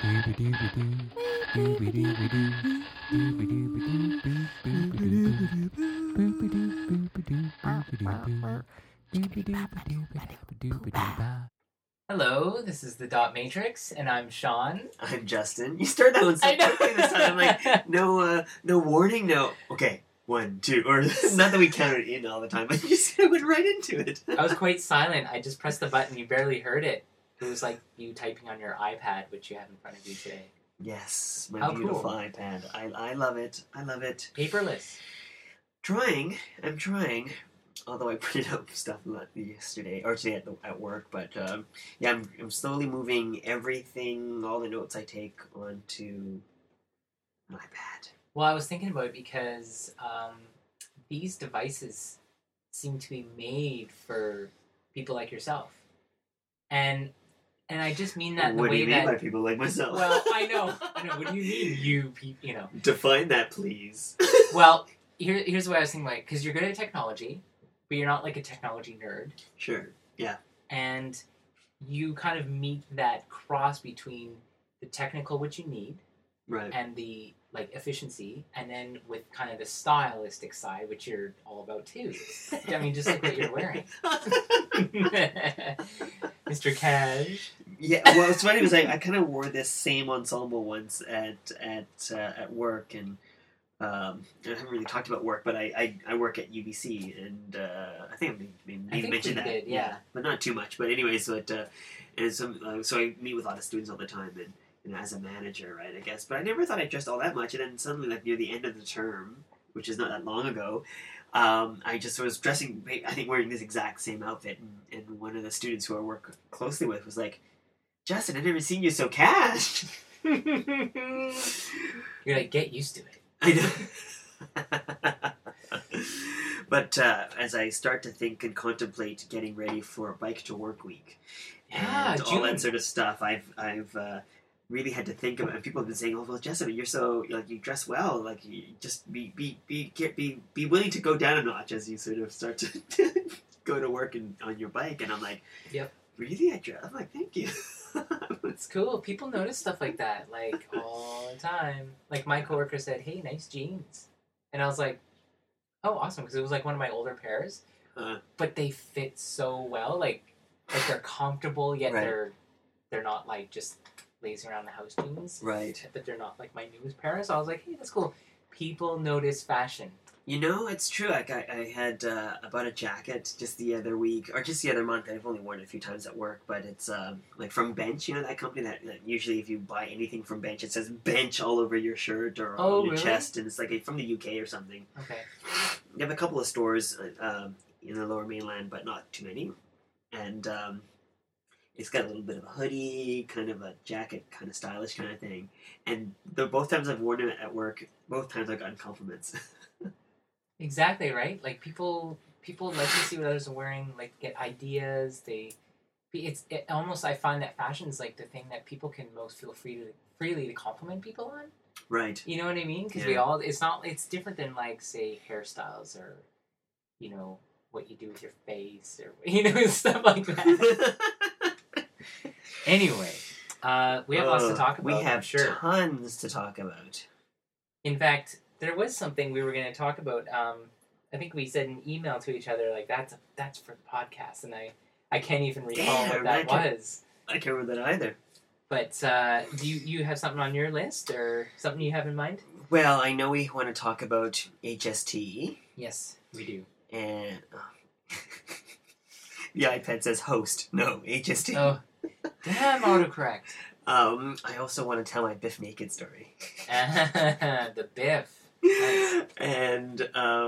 Hello, this is the Dot Matrix, and I'm Sean. I'm Justin. You started that one so quickly this time. I'm like, no warning, no. Okay, 1, 2, or not that we count it in all the time, but you just went right into it. I was quite silent. I just pressed the button. You barely heard it. It was like you typing on your iPad, which you have in front of you today. Yes, my beautiful cool. iPad. I love it. I love it. Paperless. I'm trying. Although I printed out stuff yesterday or today at work, but yeah, I'm slowly moving everything, all the notes I take onto an iPad. Well, I was thinking about it because these devices seem to be made for people like yourself, and I just mean that in the What do way you mean that by people like myself? Well, I know. What do you mean, you know? Define that, please. Well, here's what I was thinking, like, because you're good at technology, but you're not like a technology nerd. Sure. Yeah. And you kind of meet that cross between the technical, which you need, Right. and the like efficiency, and then with kind of the stylistic side, which you're all about too. I mean, just like what you're wearing, Mr. Cash. Yeah. Well, it's funny because I kind of wore this same ensemble once at work, and I haven't really talked about work, but I work at UBC, and I think I mentioned that. Did, yeah, but not too much. But anyways, so I meet with a lot of students all the time, and as a manager, right, I guess. But I never thought I dressed all that much, and then suddenly, like near the end of the term, which is not that long ago, I just was dressing, I think wearing this exact same outfit, and one of the students who I work closely with was like, "Justin, I've never seen you so cash." You're like, get used to it. I know. But as I start to think and contemplate getting ready for Bike to Work Week and all that sort of stuff, I've really had to think about it. People have been saying, "Oh, well, Jessica, you're so like you dress well. Like you just be willing to go down a notch as you sort of start to go to work on your bike." And I'm like, "Yep, really? I dress." I'm like, "Thank you." It's cool. People notice stuff like that, like all the time. Like my coworker said, "Hey, nice jeans," and I was like, "Oh, awesome!" Because it was like one of my older pairs, but they fit so well. Like they're comfortable, yet right. they're not like just lazy around the house jeans, right? But they're not like my newest pair. So I was like, "Hey, that's cool." People notice fashion. You know, it's true. I had I bought a jacket just the other week, or just the other month. I've only worn it a few times at work, but it's like from Bench. You know that company that usually if you buy anything from Bench, it says Bench all over your shirt or on your chest, and it's like from the UK or something. Okay. They have a couple of stores in the Lower Mainland, but not too many, and it's got a little bit of a hoodie, kind of a jacket, kind of stylish kind of thing. And both times I've worn it at work, both times I've gotten compliments. Exactly, right? Like people like to see what others are wearing, like get ideas. It almost, I find that fashion is like the thing that people can most feel freely to compliment people on. Right. You know what I mean? Because it's different than like say hairstyles or, you know, what you do with your face or stuff like that. Anyway, we have lots to talk about. We have tons to talk about. In fact, there was something we were going to talk about. I think we said an email to each other like that's for the podcast, and I can't even recall what that was. I can't remember that either. But do you have something on your list or something you have in mind? Well, I know we want to talk about HST. Yes, we do. And the iPad says host. No, HST. Oh, damn autocorrect. I also want to tell my Biff Naked story. The Biff. Nice. And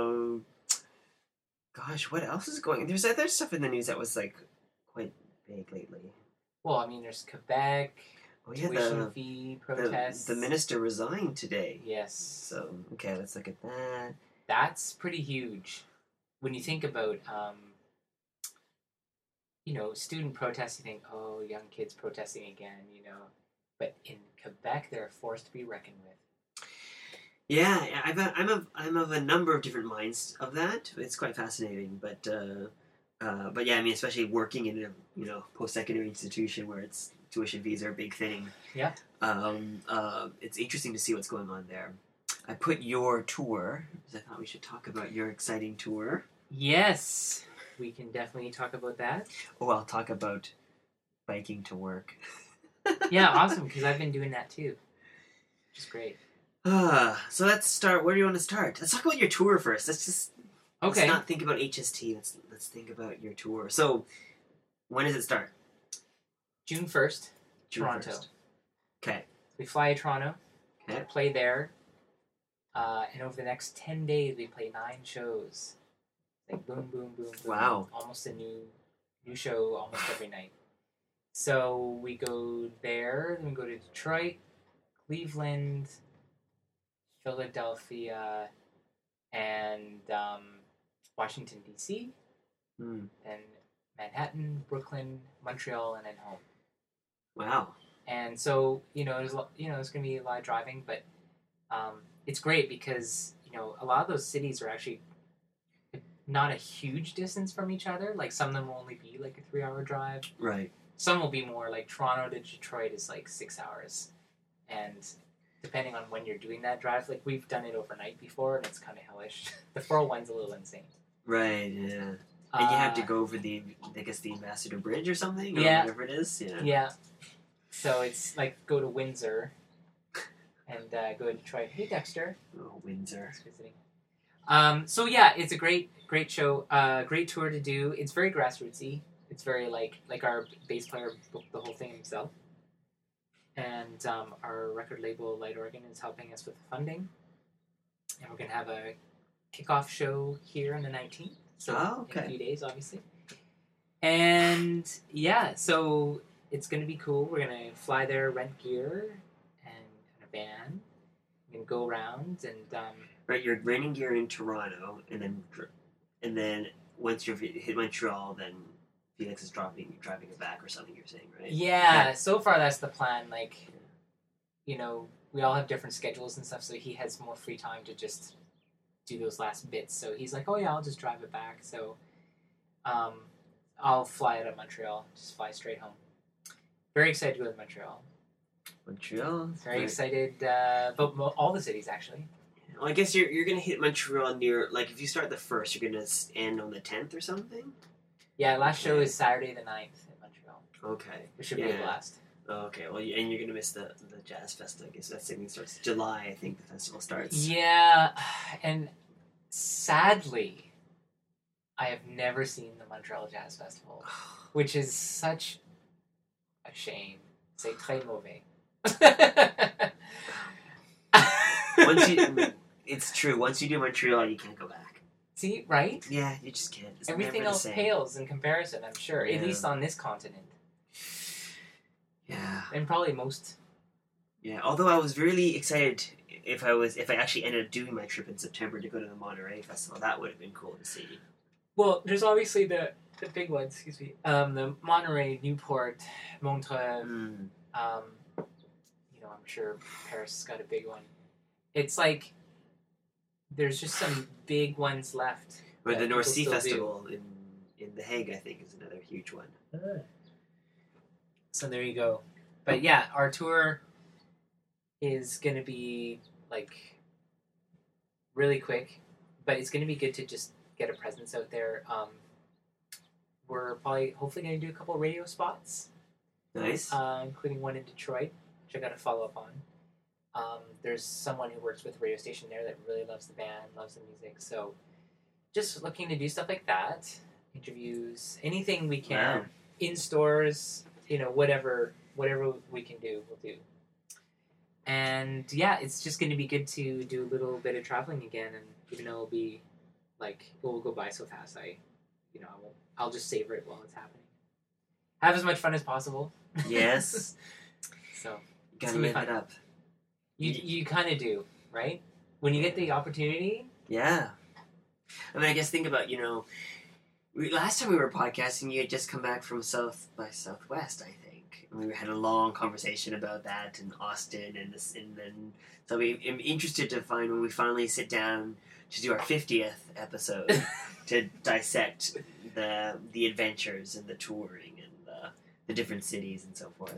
gosh, what else is going on? There's other stuff in the news that was like quite big lately. Well, I mean, there's Quebec. Oh yeah, tuition fee protests. The minister resigned today. Yes. So okay, let's look at that. That's pretty huge. When you think about, student protests, you think, oh, young kids protesting again, But in Quebec, they're a force to be reckoned with. Yeah, I'm of a number of different minds of that. It's quite fascinating, but yeah, I mean, especially working in a post-secondary institution where it's tuition fees are a big thing. Yeah. It's interesting to see what's going on there. I put your tour, because I thought we should talk about your exciting tour. Yes, we can definitely talk about that. Oh, I'll talk about biking to work. Yeah, awesome, because I've been doing that too. Which is great. So let's start. Where do you want to start? Let's talk about your tour first. Let's not think about HST. Let's think about your tour. So, when does it start? June 1st, Toronto. 1st. Okay. We fly to Toronto. Okay. Play there. And over the next 10 days, we play 9 shows. Like boom, boom, boom, boom. Wow. Almost a new show almost every night. So we go there, then we go to Detroit, Cleveland, Philadelphia, and Washington, D.C., then Manhattan, Brooklyn, Montreal, and then home. Wow. And so, there's going to be a lot of driving, but it's great because, a lot of those cities are actually not a huge distance from each other. Like, some of them will only be like a 3-hour drive. Right. Some will be more, like Toronto to Detroit is like 6 hours. And depending on when you're doing that drive, like we've done it overnight before, and it's kind of hellish. The 401's a little insane. Right, yeah. And you have to go over the Ambassador Bridge or something? Or whatever it is? Yeah. Yeah. So it's like go to Windsor and go to Detroit. Hey, Dexter. Oh, Windsor. Just visiting. So yeah, it's a great show. Great tour to do. It's very grassrootsy. It's very like our bass player booked the whole thing himself. And our record label, Light Organ, is helping us with the funding. And we're going to have a kickoff show here on the 19th. So in a few days, obviously. And yeah, so it's going to be cool. We're going to fly there, rent gear, and a van. We're going to go around and... Right, you're renting gear in Toronto, and then once you've hit Montreal, then Felix is driving it back or something, you're saying, right? Yeah, so far that's the plan. Like, we all have different schedules and stuff, so he has more free time to just do those last bits. So he's like, oh yeah, I'll just drive it back. So I'll fly out of Montreal, just fly straight home. Very excited to go to Montreal. Very excited about all the cities, actually. Well, I guess you're going to hit Montreal near, like, if you start the 1st, you're going to end on the 10th or something? Yeah, last show is Saturday the 9th in Montreal. Okay. Which should be a blast. Okay, well, and you're going to miss the Jazz Fest, I guess. That thing starts July, I think the festival starts. Yeah, and sadly, I have never seen the Montreal Jazz Festival, which is such a shame. C'est très mauvais. It's true. Once you do Montreal, you can't go back. See, right? Yeah, you just can't. It's everything else pales in comparison, I'm sure. Yeah. At least on this continent. Yeah. And probably most. Yeah, although I was really excited if I actually ended up doing my trip in September to go to the Monterey Festival. That would have been cool to see. Well, there's obviously the big ones, excuse me. The Monterey, Newport, Montreux. I'm sure Paris has got a big one. It's like there's just some big ones left. Or the North Sea Festival in The Hague, I think, is another huge one. So there you go. But yeah, our tour is going to be like really quick, but it's going to be good to just get a presence out there. We're hopefully going to do a couple radio spots. Nice. Including one in Detroit, which I got to follow up on. There's someone who works with a radio station there that really loves the band, loves the music. So just looking to do stuff like that, interviews, anything we can, in stores, whatever we can do, we'll do. And yeah, it's just going to be good to do a little bit of traveling again. And even though it'll be like, it will go by so fast, I'll just savor it while it's happening. Have as much fun as possible. Yes. So you gotta live it up. You kind of do, right? When you get the opportunity. Yeah. I mean, I guess think about, last time we were podcasting, you had just come back from South by Southwest, I think. And we had a long conversation about that in Austin, and then so I'm interested to find when we finally sit down to do our 50th episode to dissect the adventures and the touring and the different cities and so forth.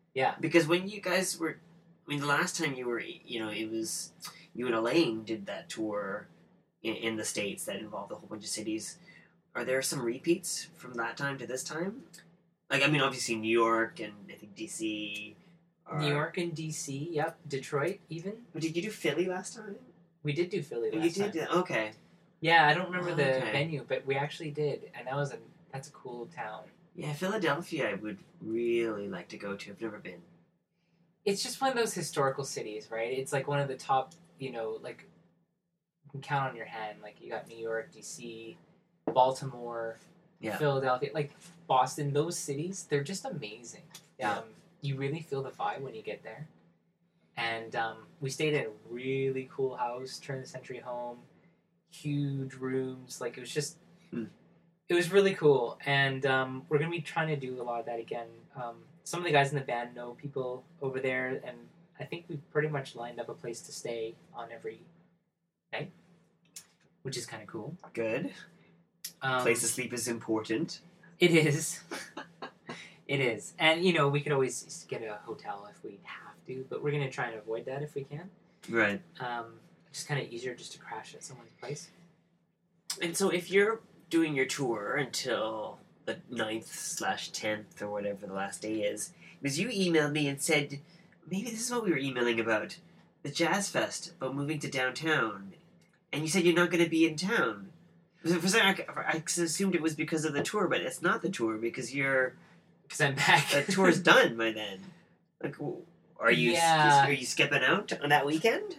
Yeah. Because when you guys were, I mean, the last time you were, it was you and Elaine did that tour in the States that involved a whole bunch of cities. Are there some repeats from that time to this time? Like, I mean, obviously New York and I think DC. New York and DC, yep. Detroit, even. But did you do Philly last time? We did do Philly last time. You did? Okay. Yeah, I don't remember the venue, but we actually did, and that's a cool town. Yeah, Philadelphia I would really like to go to. I've never been. It's just one of those historical cities, right? It's like one of the top, like, you can count on your hand. Like, you got New York, DC, Baltimore, Philadelphia, like, Boston. Those cities, they're just amazing. Yeah. You really feel the vibe when you get there. And we stayed at a really cool house, turn-of-the-century home, huge rooms. Like, it was just... It was really cool. And we're going to be trying to do a lot of that again. Some of the guys in the band know people over there, and I think we've pretty much lined up a place to stay on every night, which is kind of cool. Good. Place to sleep is important. It is. It is. And, we could always get a hotel if we have to, but we're going to try and avoid that if we can. Right. Just kind of easier just to crash at someone's place. And so if you're doing your tour until the 9th/10th or whatever the last day is, because you emailed me and said, maybe this is what we were emailing about, the Jazz Fest, about moving to downtown. And you said you're not going to be in town. For some reason, I assumed it was because of the tour, but it's not the tour because Because I'm back. The tour's done by then. Like, are you skipping out on that weekend?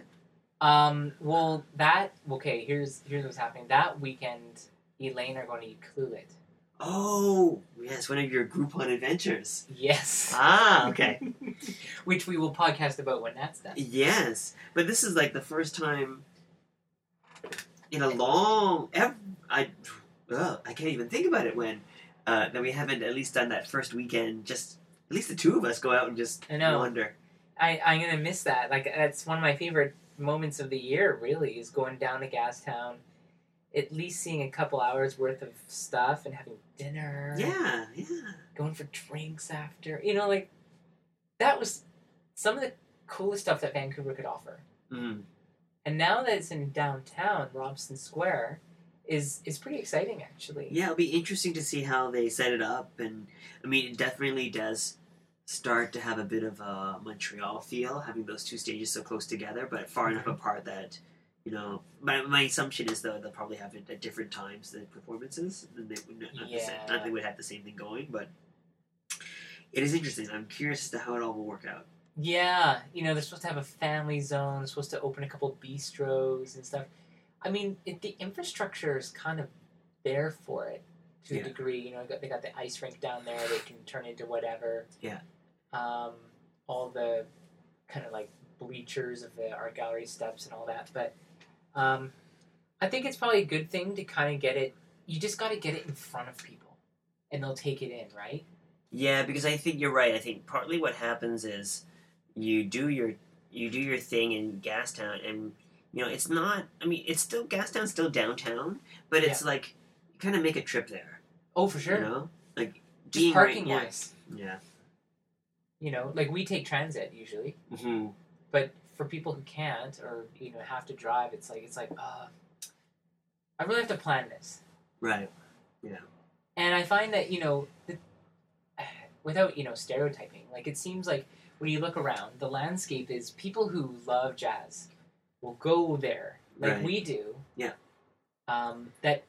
Well, here's what's happening. That weekend, Elaine are going to Cluelet. Oh, yes, one of your Groupon adventures. Yes. Ah, okay. Which we will podcast about when that's done. Yes, but this is like the first time in a long... I can't even think about it when... that we haven't at least done that first weekend, just at least the two of us go out and just wander. I'm going to miss that. Like, that's one of my favorite moments of the year, really, is going down to Gastown, at least seeing a couple hours worth of stuff and having dinner. Yeah. Going for drinks after. Like, that was some of the coolest stuff that Vancouver could offer. Mm. And now that it's in downtown, Robson Square... is pretty exciting, actually. Yeah, it'll be interesting to see how they set it up, and I mean, it definitely does start to have a bit of a Montreal feel, having those two stages so close together, but far enough apart that, my assumption is, though, they'll probably have it at different times, the performances, and they would not they would have the same thing going, but it is interesting. I'm curious as to how it all will work out. Yeah, they're supposed to have a family zone, they're supposed to open a couple bistros and stuff. I mean, the infrastructure is kind of there for it to a degree. They got the ice rink down there. They can turn into whatever. Yeah. All the kind of like bleachers of the art gallery steps and all that. But I think it's probably a good thing to kind of get it. You just got to get it in front of people, and they'll take it in, right? Yeah, because I think you're right. I think partly what happens is you do your thing in Gastown and. It's not... I mean, it's still... Gastown's still downtown, but it's like... You kind of make a trip there. Oh, for sure. Like, just parking-wise. Yeah. Like, we take transit, usually. Mm-hmm. But for people who can't, or, have to drive, it's like, I really have to plan this. Right. Yeah. And I find that, without, stereotyping, like, it seems like when you look around, the landscape is people who love jazz... will go there like we do. Yeah. The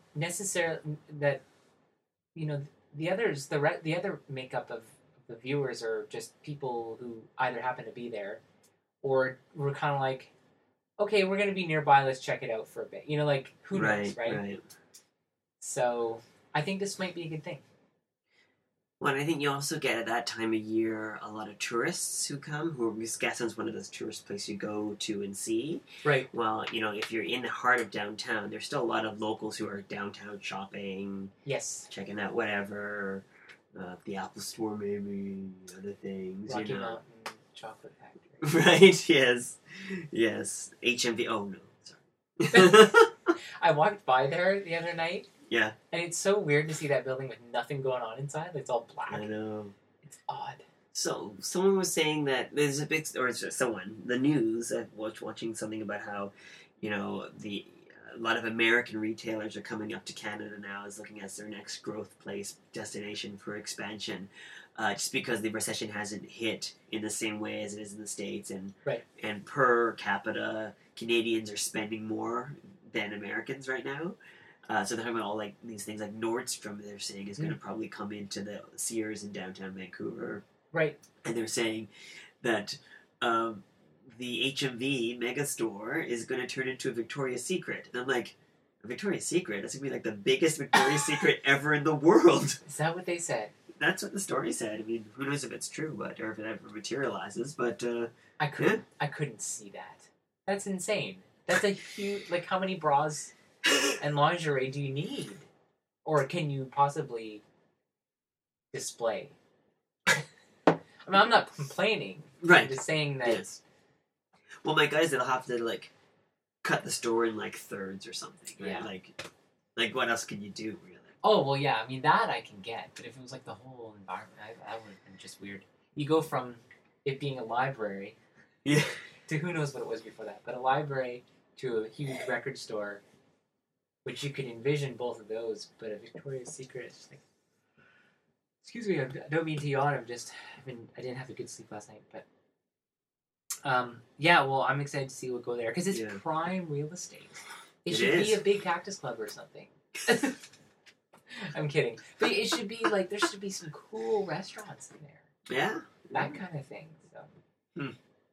other makeup of the viewers are just people who either happen to be there, or we're kind of like, okay, we're gonna be nearby. Let's check it out for a bit. Like who knows, right? Right. So I think this might be a good thing. Well, and I think you also get at that time of year a lot of tourists who come, because Gastown's one of those tourist places you go to and see. Right. Well, if you're in the heart of downtown, there's still a lot of locals who are downtown shopping. Yes. Checking out whatever, the Apple Store maybe, other things. Rocky Mountain Chocolate Factory. Right, yes. HMV, oh no, sorry. I walked by there the other night. Yeah. And it's so weird to see that building with nothing going on inside. It's all black. I know. It's odd. So someone was saying that there's a big, or it's just someone, the news. I was watching something about how, a lot of American retailers are coming up to Canada now as looking as their next growth place destination for expansion, just because the recession hasn't hit in the same way as it is in the States, and per capita Canadians are spending more than Americans right now. So they're talking about all like these things like Nordstrom. They're saying is going to probably come into the Sears in downtown Vancouver. Right. And they're saying that the HMV megastore is going to turn into a Victoria's Secret. And I'm like, a Victoria's Secret? That's going to be like the biggest Victoria's Secret ever in the world. Is that what they said? That's what the story said. I mean, who knows if it's true, or if it ever materializes, but... I couldn't see that. That's insane. That's a huge... Like, how many bras and lingerie do you need? Or can you possibly display? I mean, I'm not complaining. Right. I'm just saying that... Yes. Well, my guys, they'll have to, like, cut the store in, like, thirds or something. Right? Yeah. Like, what else can you do, really? Oh, well, yeah. I mean, that I can get. But if it was, like, the whole environment, that would have been just weird. You go from it being a library to who knows what it was before that. But a library to a huge record store, which you could envision both of those. But a Victoria's Secret, it's just like... Excuse me, I don't mean to yawn. I didn't have a good sleep last night, but yeah. Well, I'm excited to see what go there because it's prime real estate. It should be a big Cactus Club or something. I'm kidding, but it should be like there should be some cool restaurants in there. Yeah, that kind of thing. So,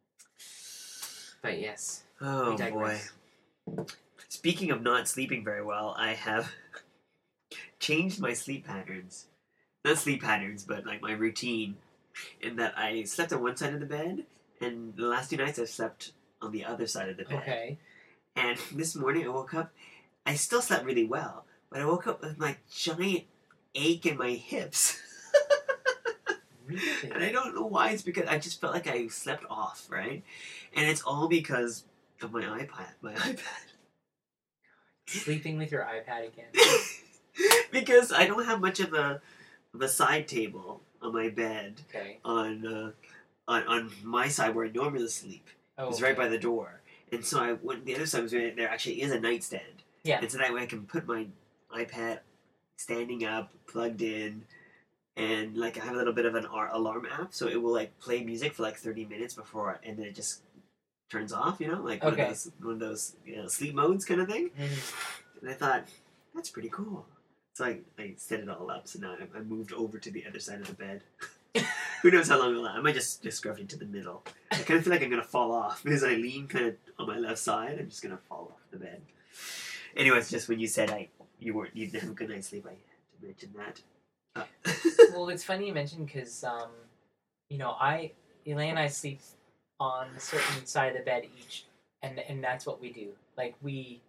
but yes. Oh boy. Speaking of not sleeping very well, I have changed my sleep patterns. Not sleep patterns, but like my routine, in that I slept on one side of the bed, and the last 2 nights I've slept on the other side of the bed. Okay. And this morning I woke up, I still slept really well, but I woke up with my giant ache in my hips. Really? And I don't know why. It's because I just felt like I slept off, right? And it's all because of my iPad. Sleeping with your iPad again. Because I don't have much of a side table on my bed. Okay. On my side where I normally sleep. It's right by the door. And so I went, the other side was where there actually is a nightstand. Yeah. And so that way I can put my iPad standing up, plugged in, and like I have a little bit of an alarm app, so it will like play music for like 30 minutes before, and then it just turns off, like one of those sleep modes kind of thing. Mm-hmm. And I thought, that's pretty cool. So I set it all up, so now I moved over to the other side of the bed. Who knows how long it'll last. I might just scruff into the middle. I kind of feel like I'm going to fall off because I lean kind of on my left side. I'm just going to fall off the bed. Anyways, just when you said you didn't have a good night's sleep, I had to mention that. Well, it's funny you mentioned because, Elaine and I sleep on a certain side of the bed each, and that's what we do. Like, we,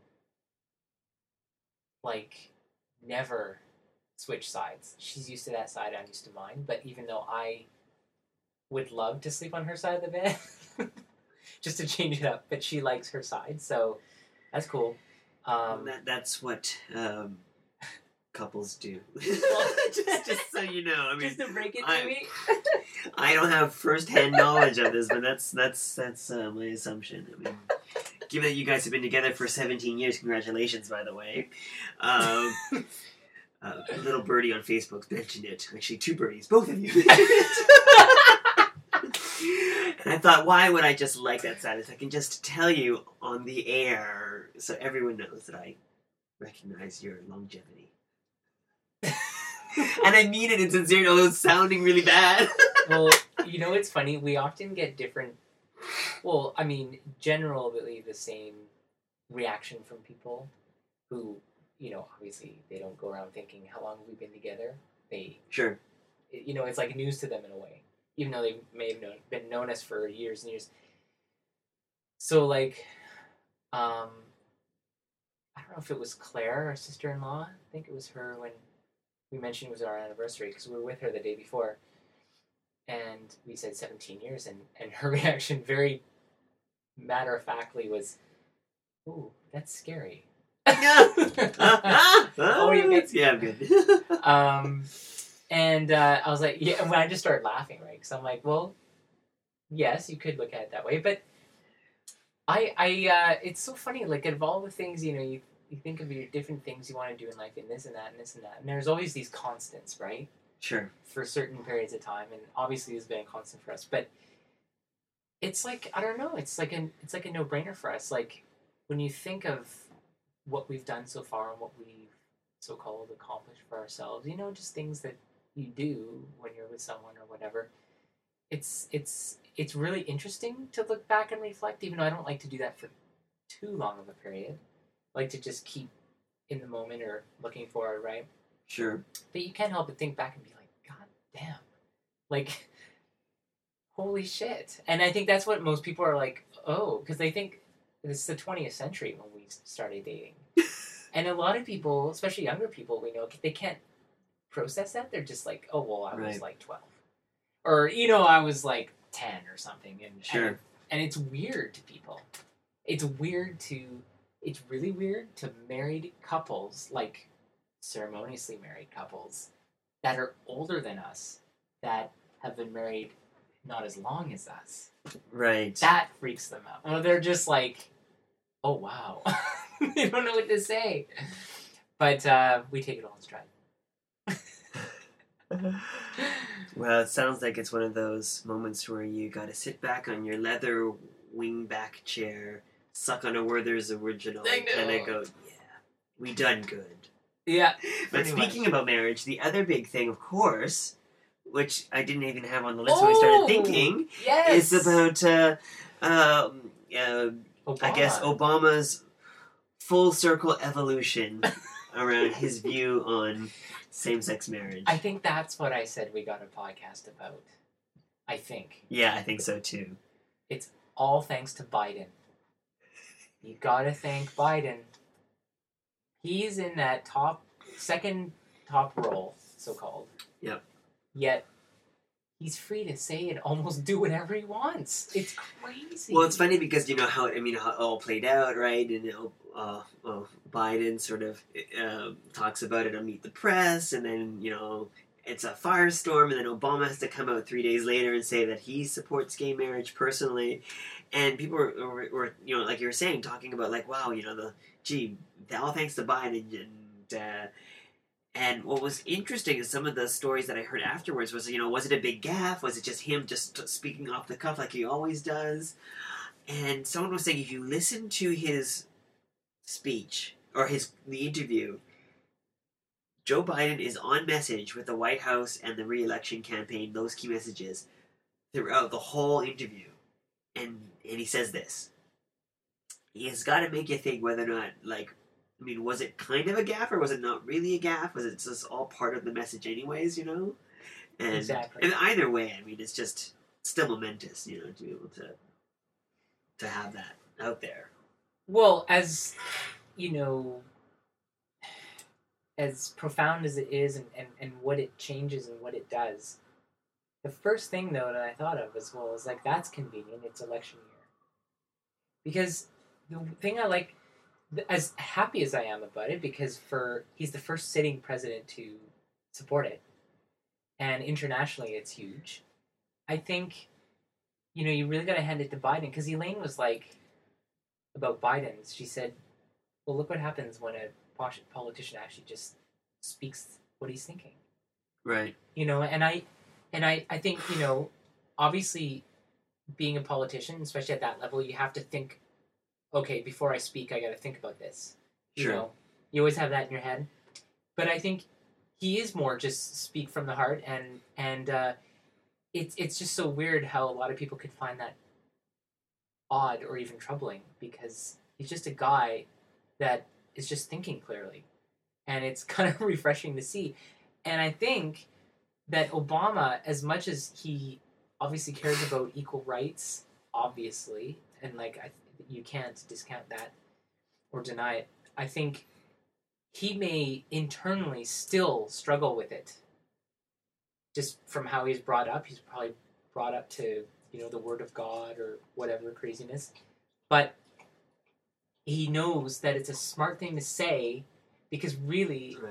never switch sides. She's used to that side, I'm used to mine, but even though I would love to sleep on her side of the bed, just to change it up, but she likes her side, so that's cool. That's what couples do. just so you know, I mean, just to break it to me. I don't have first-hand knowledge of this, but that's my assumption. I mean, given that you guys have been together for 17 years, congratulations, by the way. A little birdie on Facebook mentioned it. Actually, 2 birdies, both of you mentioned it. And I thought, why would I just like that status? I can just tell you on the air so everyone knows that I recognize your longevity. And I mean it in sincerity, although it's sounding really bad. Well, it's funny. We often get different... Well, I mean, generally the same reaction from people who, obviously they don't go around thinking, how long have we been together? Sure. It's like news to them in a way, even though they may have been known us for years and years. So, I don't know if it was Claire, our sister-in-law. I think it was her when we mentioned it was our anniversary, because we were with her the day before. And we said 17 years, and her reaction very matter-of-factly was, ooh, that's scary. Oh, you guys? Yeah, I'm good. And I was like, yeah. And when I just started laughing, right? Because I'm like, well, yes, you could look at it that way, but it's so funny. Like, of all the things, you think of your different things you want to do in life, and this and that, and this and that, and there's always these constants, right? Sure. For certain periods of time, and obviously it's been a constant for us, but it's like, I don't know, it's like a no-brainer for us. Like, when you think of what we've done so far and what we've so-called accomplished for ourselves, just things that you do when you're with someone or whatever, it's really interesting to look back and reflect, even though I don't like to do that for too long of a period. I like to just keep in the moment or looking forward, right? Sure. But you can't help but think back and be like, God damn. Like, holy shit. And I think that's what most people are like, oh, because they think this is the 20th century when we started dating. And a lot of people, especially younger people, we know, they can't process that. They're just like, oh, well, I was like 12. Or, I was like 10 or something. And, sure. And it's weird to people. It's really weird to married couples, like ceremoniously married couples, that are older than us, that have been married not as long as us. Right. That freaks them out. Well, they're just like, oh, wow. They don't know what to say. But we take it all in stride. Well, it sounds like it's one of those moments where you gotta sit back on your leather wingback chair, suck on a Werther's original, and kind of go, yeah, we done good. Yeah. But speaking about marriage, the other big thing, of course, which I didn't even have on the list when we started thinking, is about, I guess, Obama's full circle evolution around his view on same-sex marriage. I think that's what I said we got a podcast about. I think. Yeah, I think so too. It's all thanks to Biden. You gotta thank Biden. He's in that second top role, so-called. Yep. Yet, he's free to say and almost do whatever he wants. It's crazy. Well, it's funny because how it all played out, right? And Biden sort of talks about it on Meet the Press, and then it's a firestorm, and then Obama has to come out 3 days later and say that he supports gay marriage personally, and people were like you were saying, talking about like, wow, all thanks to Biden, and what was interesting is some of the stories that I heard afterwards was, was it a big gaffe? Was it just him just speaking off the cuff like he always does? And someone was saying if you listen to his speech or the interview, Joe Biden is on message with the White House and the re-election campaign, those key messages, throughout the whole interview. And he says this. He has got to make you think whether or not, was it kind of a gaffe or was it not really a gaffe? Was it just all part of the message anyways, And, exactly. And either way, it's just still momentous, to be able to have that out there. Well, as as profound as it is and what it changes and what it does, the first thing, though, that I thought of as well is, like, that's convenient. It's election year. Because the thing I like, as happy as I am about it, because he's the first sitting president to support it. And internationally, it's huge. I think, you really got to hand it to Biden. Because Elaine was like, about Biden, she said, well, look what happens when a politician actually just speaks what he's thinking. Right. And I think, obviously being a politician, especially at that level, you have to think, okay, before I speak, I got to think about this. Sure. You always have that in your head. But I think he is more just speak from the heart, and it's just so weird how a lot of people could find that odd or even troubling, because he's just a guy that is just thinking clearly, and it's kind of refreshing to see. And I think that Obama, as much as he obviously cares about equal rights, obviously, and you can't discount that or deny it, I think he may internally still struggle with it, just from how he's brought up. He's probably brought up to the Word of God or whatever craziness, but he knows that it's a smart thing to say, because really, right,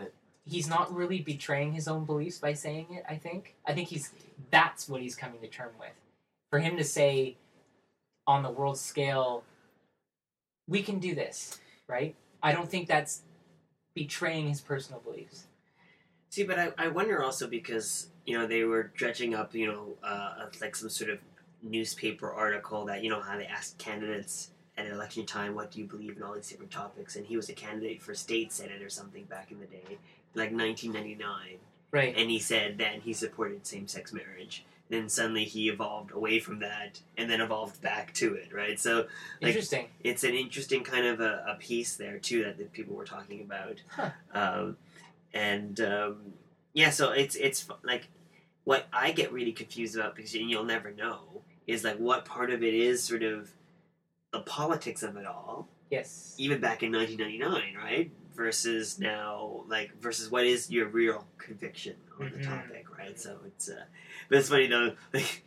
he's not really betraying his own beliefs by saying it, I think. That's what he's coming to term with. For him to say, on the world scale, we can do this, right? I don't think that's betraying his personal beliefs. See, but I wonder also because, they were dredging up, like some sort of newspaper article that, how they asked candidates at election time, what do you believe in all these different topics? And he was a candidate for state senate or something back in the day, like 1999. Right. And he said then he supported same-sex marriage. Then suddenly he evolved away from that and then evolved back to it, right? So, interesting. It's an interesting kind of a piece there, too, that people were talking about. Huh. So it's like, what I get really confused about, because you'll never know, is like what part of it is sort of the politics of it all. Yes. Even back in 1999, right? Versus now, versus what is your real conviction on the topic, right? So it's, but it's funny though, like,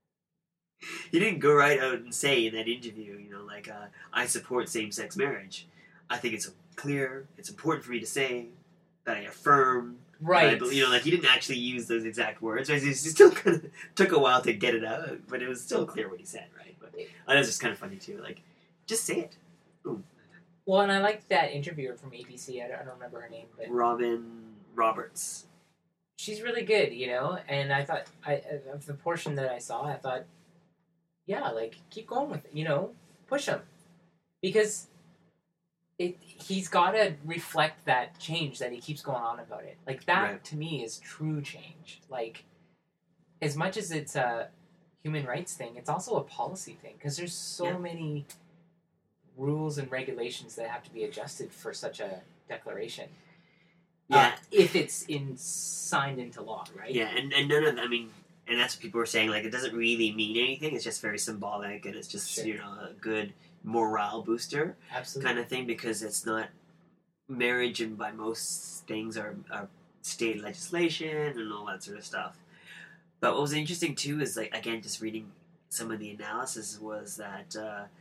he didn't go right out and say in that interview, I support same-sex marriage. I think it's important for me to say that I affirm. Right. He didn't actually use those exact words. Right? He still kind of took a while to get it out, but it was still clear what he said, right? But that was just kind of funny too. Like, just say it. Boom. Well, and I liked that interviewer from ABC. I don't remember her name, but Robin Roberts. She's really good, And I thought, of the portion that I saw, I thought, yeah, keep going with it, push him, because he's got to reflect that change that he keeps going on about it. Like, that, right, to me, is true change. Like, as much as it's a human rights thing, it's also a policy thing, because there's so many rules and regulations that have to be adjusted for such a declaration. Yeah. If it's signed into law, right? Yeah, and none of that, and that's what people were saying, it doesn't really mean anything, it's just very symbolic, and it's just, a good morale booster. Absolutely. Kind of thing, because it's not marriage, and by most things are state legislation and all that sort of stuff. But what was interesting too is, again, just reading some of the analysis was that,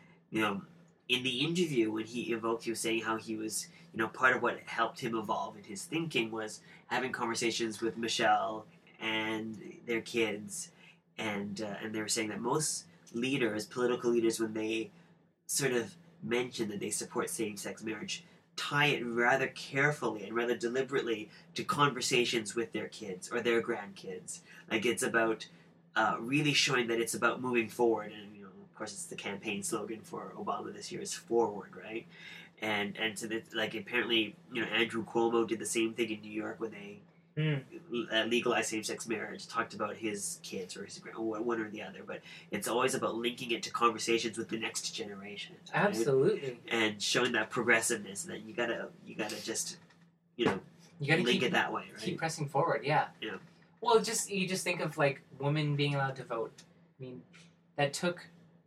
in the interview when he was saying how he was, part of what helped him evolve in his thinking was having conversations with Michelle and their kids, and they were saying that most political leaders, when they sort of mention that they support same-sex marriage, tie it rather carefully and rather deliberately to conversations with their kids or their grandkids. It's about really showing that it's about moving forward, and of course it's the campaign slogan for Obama this year is forward, right? And so that, apparently, Andrew Cuomo did the same thing in New York when they legalized same-sex marriage, talked about his kids or one or the other, but it's always about linking it to conversations with the next generation. Right? Absolutely. And showing that progressiveness, that you gotta just, you gotta link it that way, right? Keep pressing forward, yeah. Yeah. Well, you just think of, women being allowed to vote. That took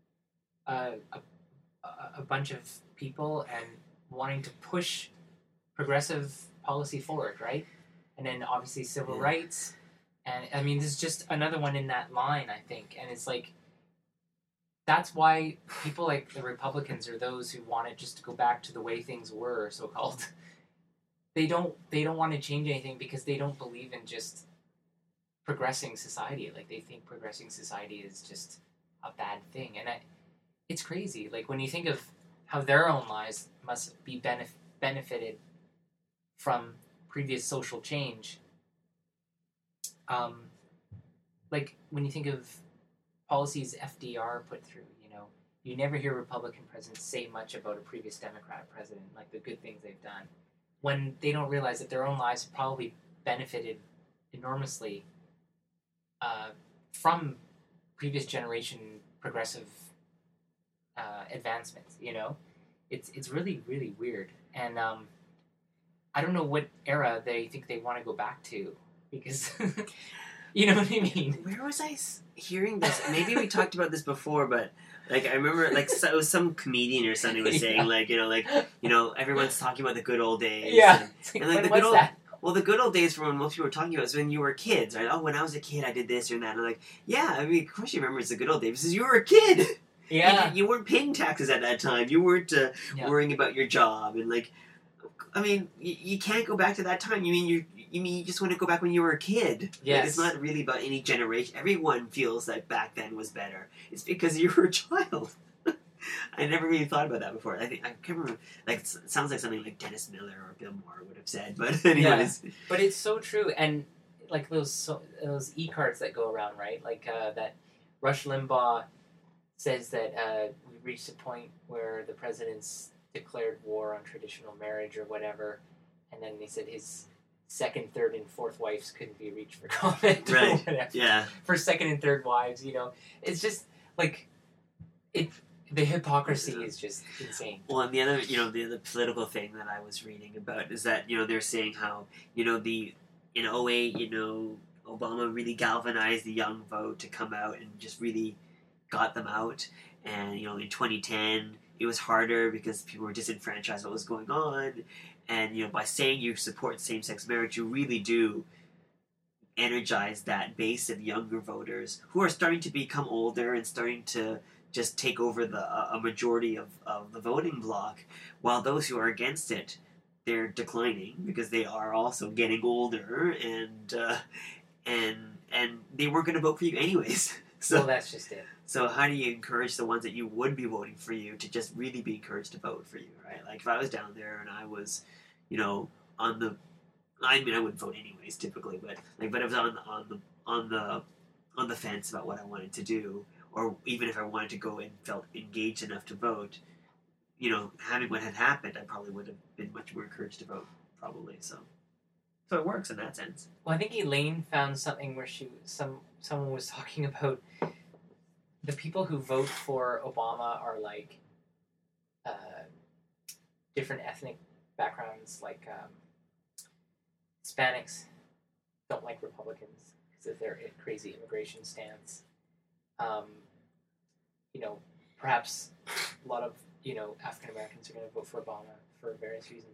a bunch of people and wanting to push progressive policy forward, right? And then obviously civil rights, and this is just another one in that line, I think. And it's that's why people like the Republicans, or those who want it just to go back to the way things were, so called, they don't want to change anything because they don't believe in just progressing society. They think progressing society is just a bad thing, and it's crazy. When you think of how their own lives must be benefited from previous social change, when you think of policies FDR put through, you never hear Republican presidents say much about a previous Democratic president, the good things they've done, when they don't realize that their own lives probably benefited enormously from previous generation progressive advancements. It's really, really weird, and I don't know what era they think they want to go back to, because you know what I mean. Where was I hearing this? Maybe we talked about this before, but I remember it was some comedian or something was saying everyone's talking about the good old days. Yeah, and the good old. That? Well, the good old days for when most people were talking about is when you were kids, right? Oh, when I was a kid, I did this or that. And I'm yeah, of course you remember it's the good old days because you were a kid. Yeah. You weren't paying taxes at that time. You weren't worrying about your job. And, you can't go back to that time. You you mean you just want to go back when you were a kid. Yes. Like, it's not really about any generation. Everyone feels that back then was better. It's because you were a child. I never really thought about that before. I can't remember. Like, it sounds like something like Dennis Miller or Bill Maher would have said. But anyways, but it's so true. And like those e-cards that go around, right? Like that Rush Limbaugh says that we reached a point where the president's declared war on traditional marriage or whatever, and then they said his second, third, and fourth wives couldn't be reached for comment. Right. Or whatever. Yeah. For second and third wives, it's just like the hypocrisy is just insane. Well, and the other political thing that I was reading about is that they're saying how in 2008 Obama really galvanized the young vote to come out and just really got them out, and in 2010 it was harder because people were disenfranchised what was going on, and by saying you support same-sex marriage, you really do energize that base of younger voters who are starting to become older and starting to just take over a majority of the voting bloc, while those who are against it, they're declining because they are also getting older, and they weren't going to vote for you anyways. So well, that's just it. So how do you encourage the ones that you would be voting for you to just really be encouraged to vote for you, right? Like if I was down there and I was, on the, I wouldn't vote anyways typically, but I was on the fence about what I wanted to do. Or even if I wanted to go and felt engaged enough to vote, having what had happened, I probably would have been much more encouraged to vote, probably. So it works in that sense. Well, I think Elaine found something where someone was talking about the people who vote for Obama are like different ethnic backgrounds, like Hispanics don't like Republicans because of their crazy immigration stance. Perhaps a lot of, African Americans are going to vote for Obama for various reasons.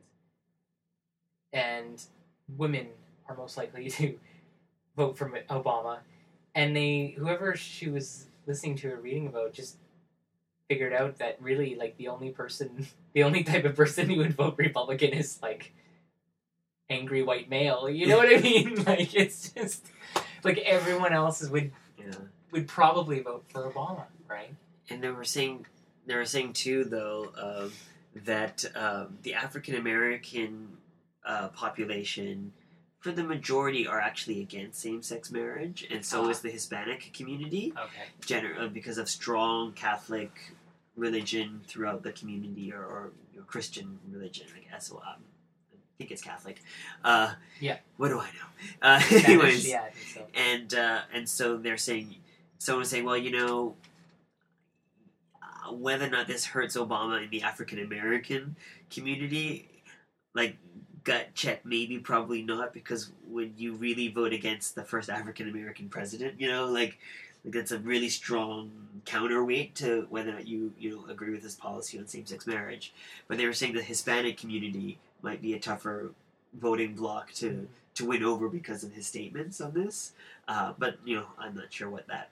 And women are most likely to vote for Obama. And whoever she was listening to or reading about just figured out that really, like, the only type of person who would vote Republican is, like, angry white male. You know what I mean? Like, it's just, like, everyone else would probably vote for Obama, right? And they were saying too, though, that the African American population, for the majority, are actually against same-sex marriage, and so is the Hispanic community. Okay. Because of strong Catholic religion throughout the community, or Christian religion, I guess. Well, I think it's Catholic. Yeah. What do I know? Anyways, yeah, I think so. And so they're saying. Someone saying, well, whether or not this hurts Obama in the African American community, like, gut check, maybe, probably not, because when you really vote against the first African American president, like that's a really strong counterweight to whether or not you agree with his policy on same-sex marriage. But they were saying the Hispanic community might be a tougher voting bloc to win over because of his statements on this. But I'm not sure what that.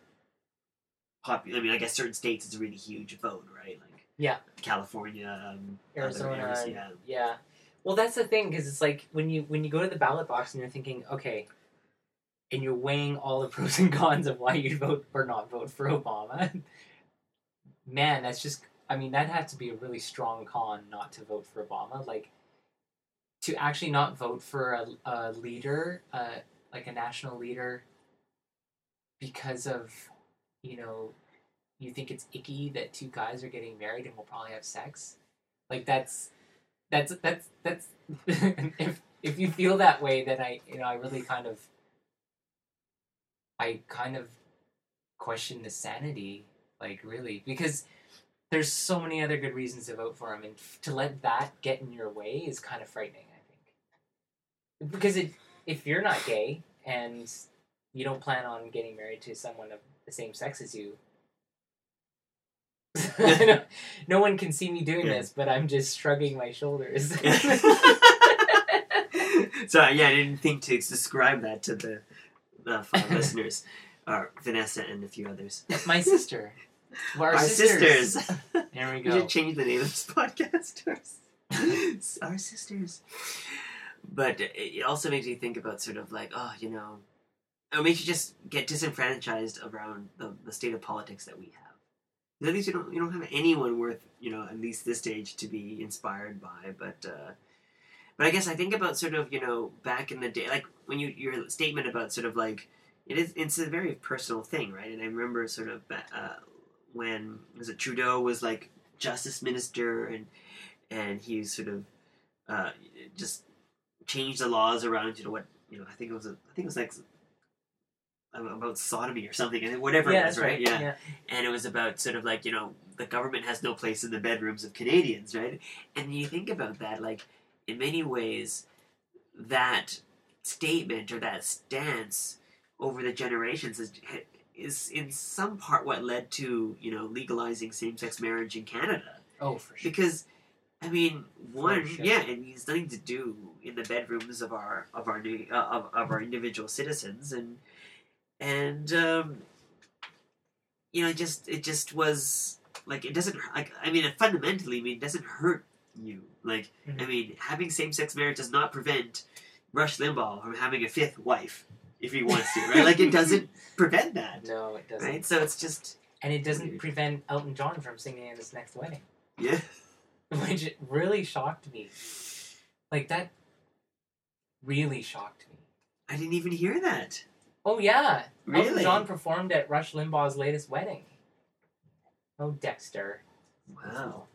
I guess certain states it's a really huge vote, right? Like California, Arizona, areas, yeah. Well, that's the thing, because it's like when you go to the ballot box and you're thinking, okay, and you're weighing all the pros and cons of why you'd vote or not vote for Obama. Man, that's just. That has to be a really strong con not to vote for Obama. Like, to actually not vote for a leader, like a national leader, because of. You think it's icky that two guys are getting married and will probably have sex. Like that's if you feel that way, then I really kind of question the sanity, like, really, because there's so many other good reasons to vote for him, and to let that get in your way is kind of frightening, I think. Because if you're not gay and you don't plan on getting married to someone of the same sex as you, no one can see me doing this, but I'm just shrugging my shoulders. So I didn't think to describe that to the five listeners, Vanessa and a few others. My sister. Our sisters. There we go. We should change the name of this podcast to Our Sisters. But it also makes me think about sort of like, it makes you just get disenfranchised around the state of politics that we have. At least you don't have anyone worth, at least this stage to be inspired by. But I guess I think about sort of, back in the day, like when your statement about sort of like, it's a very personal thing, right? And I remember sort of when was it Trudeau was like justice minister, and he sort of just changed the laws around I think it was like about sodomy or something, and whatever it was, right? Yeah. And it was about sort of like the government has no place in the bedrooms of Canadians, right? And you think about that, like in many ways, that statement or that stance over the generations is in some part what led to legalizing same-sex marriage in Canada. Oh, for sure. Because I mean, and it's nothing to do in the bedrooms of our individual citizens, and it just was like, it doesn't, like, I mean, fundamentally, it doesn't hurt you. Like, mm-hmm. I mean, having same-sex marriage does not prevent Rush Limbaugh from having a fifth wife if he wants to, right? Like, it doesn't prevent that. No, it doesn't. Right? So it's just... And it doesn't prevent Elton John from singing at his next wedding. Yeah. Which really shocked me. Like, that really shocked me. I didn't even hear that. Oh, yeah. Really? Elton John performed at Rush Limbaugh's latest wedding. Oh, Dexter. Wow.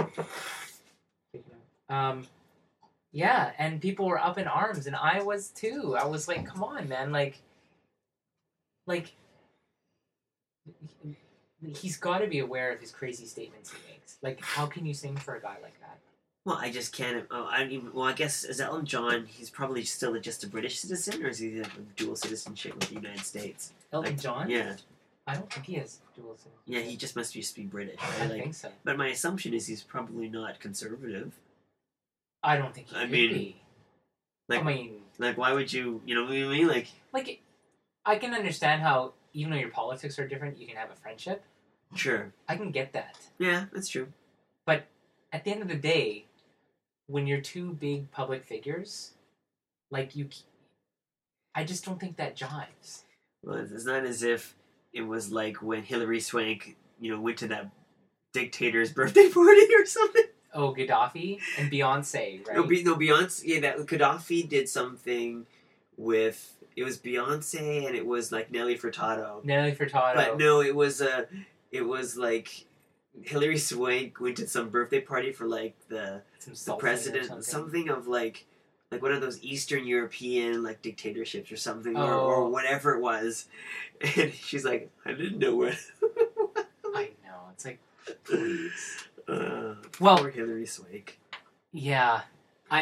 Yeah, and people were up in arms, and I was too. I was like, come on, man. Like, he's got to be aware of his crazy statements he makes. Like, how can you sing for a guy like that? Well, I just can't. I guess as Elton John, he's probably still just a British citizen, or is he have dual citizenship with the United States? Elton John? Yeah. I don't think he has dual citizenship. Yeah, he just must be British. Right? I think so. But my assumption is he's probably not conservative. I don't think he could be. Like, why would you? You know what I mean? Like, I can understand how, even though your politics are different, you can have a friendship. Sure. I can get that. Yeah, that's true. But at the end of the day, when you're two big public figures, I just don't think that jives. Well, it's not as if it was like when Hilary Swank, went to that dictator's birthday party or something. Oh, Gaddafi and Beyonce, right? No, Beyonce. Yeah, that Gaddafi did something with. It was Beyonce and it was like Nelly Furtado. But no, it was like Hilary Swank went to some birthday party for like the president, something of like one of those Eastern European like dictatorships or something, or whatever it was. And she's like, I didn't know what. I know. It's like, please. Poor Hilary Swank. Yeah, a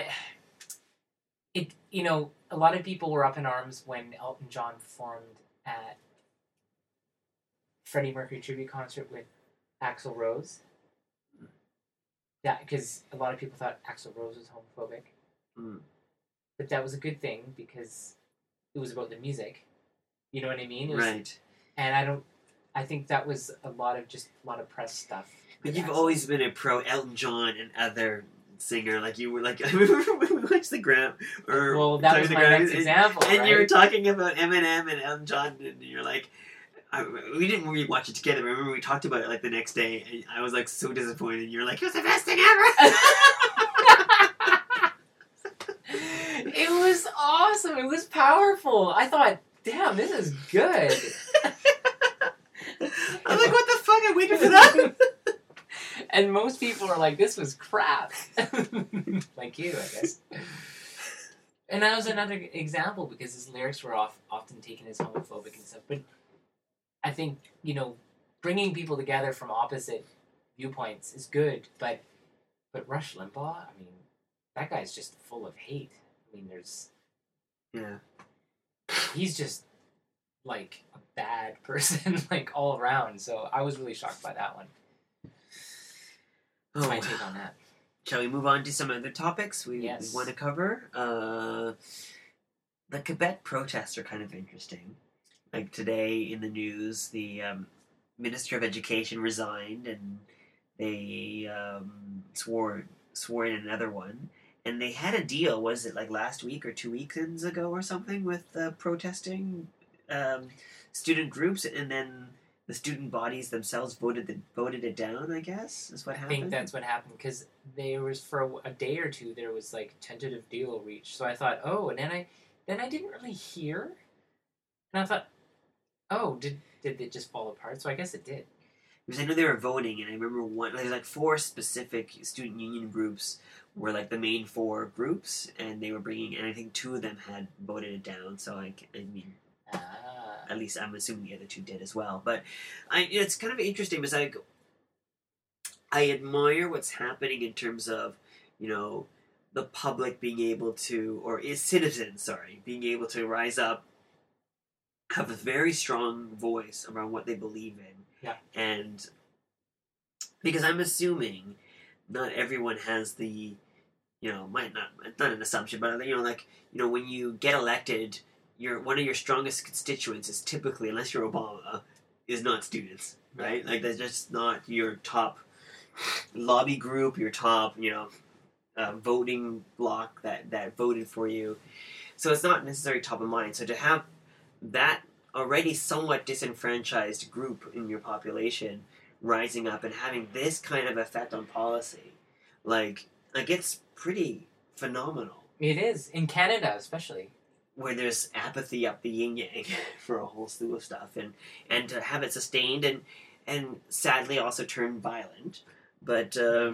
lot of people were up in arms when Elton John performed at Freddie Mercury tribute concert with Axl Rose. Yeah, because a lot of people thought Axl Rose was homophobic. Mm. But that was a good thing because it was about the music. You know what I mean? Right. And I think that was a lot of press stuff. But you've always been a pro Elton John and other singer, like you were like, I remember when we watched the Gram. Well, that was my next example, and right? you were talking about Eminem and Elton John, and you're like, we didn't really watch it together. I remember we talked about it like the next day, and I was like so disappointed. And you're like, it was the best thing ever. It was awesome. It was powerful. I thought, damn, this is good. I'm like, what the fuck? I waited for that. And most people are like, this was crap. Like you, I guess. And that was another example because his lyrics were often taken as homophobic and stuff. But I think, bringing people together from opposite viewpoints is good. But Rush Limbaugh, I mean, that guy's just full of hate. I mean, Yeah. He's just, like, a bad person, like, all around. So I was really shocked by that one. That's my take on that. Shall we move on to some other topics we want to cover? The Quebec protests are kind of interesting. Like today in the news, the Minister of Education resigned, and they swore in another one. and they had a deal. Was it like last week or 2 weekends ago or something with protesting student groups, and then the student bodies themselves voted it down. I guess is what happened. I think that's what happened because there was for a day or two there was like tentative deal reached. So I thought, oh, and then I didn't really hear, and I thought, oh, did it just fall apart? So I guess it did. Because I know they were voting, and I remember there's like 4 specific student union groups were like the main 4 groups, and they were bringing, and I think 2 of them had voted it down. So I mean, at least I'm assuming the other 2 did as well. But it's kind of interesting because I admire what's happening in terms of, the public being able to, or citizens, being able to rise up, have a very strong voice around what they believe in. Yeah. And because I'm assuming not everyone has the, might not an assumption, but when you get elected, one of your strongest constituents is typically, unless you're Obama, is not students, right? Like that's just not your top lobby group, your top, voting bloc that voted for you. So it's not necessarily top of mind. So to have that already somewhat disenfranchised group in your population rising up and having this kind of effect on policy, like it's pretty phenomenal. It is, in Canada especially, where there's apathy up the yin-yang for a whole slew of stuff, and to have it sustained and sadly also turn violent, but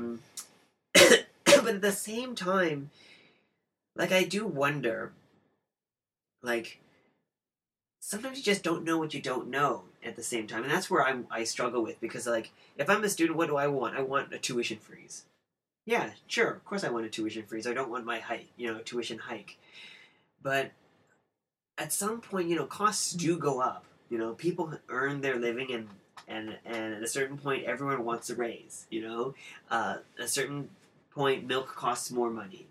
but at the same time, like I do wonder, like sometimes you just don't know what you don't know at the same time. And that's where I struggle with, because like, if I'm a student, what do I want? I want a tuition freeze. Yeah, sure, of course I want a tuition freeze. I don't want my tuition hike. But at some point, costs do go up. People earn their living, and at a certain point, everyone wants a raise. At a certain point, milk costs more money.